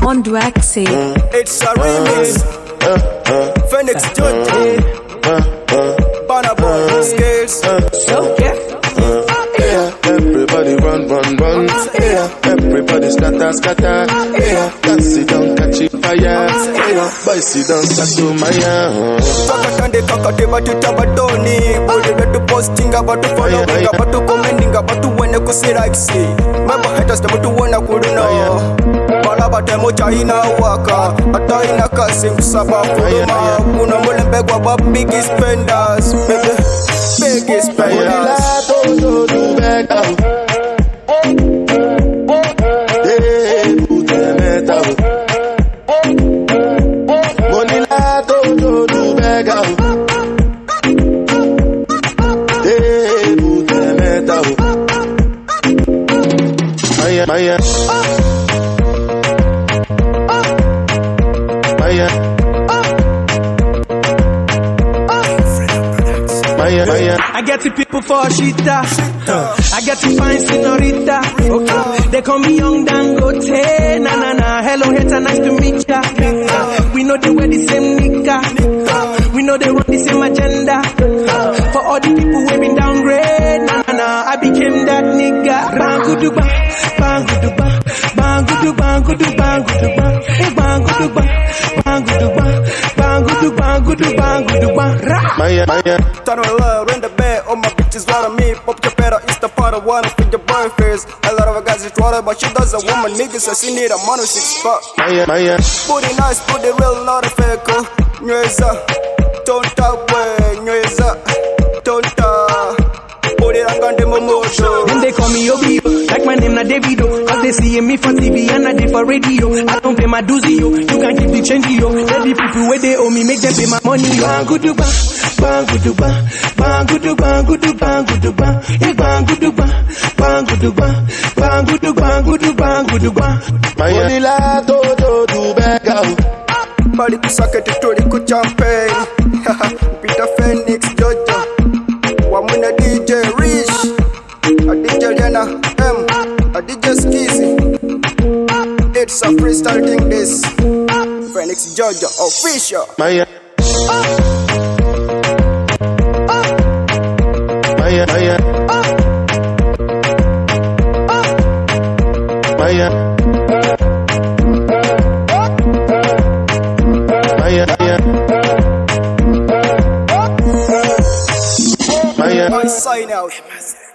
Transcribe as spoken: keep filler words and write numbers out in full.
Mondwaxy. It's a remix. Phoenix Jojo. Banabo Scales. Yeah, everybody run, run, run. Yeah, everybody scatter, scatter. Yeah, catch it down, catch it fire. Yeah, boys it down, start to Maya. Kakatande kakate batu tabadoni. Body betu posting about to follow, about to commenting about to when you see like see. Remember haters the batu wanna kuruna. Balaba demo China waka. Ata ina kasi msaba kuruma. Kuna mole mbegwa ba biggest spenders. Biggest spenders. Maya, Maya, Maya, Maya. I get the people for Shita. I get to find senorita. Okay. They call me Young Dangote. Na na na. Hello, hater, nice to meet ya. Uh, we know they wear the same nigga. Uh, we know they run the same agenda. Uh, for all the people who been downgrade. Na na na. I became that nigga. Banguduba, banguduba, bangudu, bangudu, banguduba, banguduba, banguduba, bangudu, bangudu, banguduba. Maya, Maya. Turn on love, in the bed, all my bitches lot of me. Pop your pedal, it's the part of one for your boyfriends. A lot of guys is water, but she does a woman niggas, so she need a mono six pack. Maya, Maya. Booty nice, booty real, lot of fake. Nyweza, tonta we, nyweza, tonta. Booty rangande momoto. Then they call me Obi, like my name na Davido. Cause they see me for T V and I did for radio. I don't pay my dues, yo. You can keep the change, yo. Then the people where they owe me, make them pay my money. Banguduba, banguduba, bangudu, bangudu, banguduba, eh banguduba, banguduba, bangudu, bangudu, banguduba. Maya, la todo do bega. Bali kusake titori kuchampagne. Peter Phoenix Jojo. Wamuna D J Rich. A D J Rihanna M. A D J Skizzy. It's a freestyle thing this. Phoenix Jojo official. Maya. Maya, Maya. Maya. Maya, Maya. I sign out.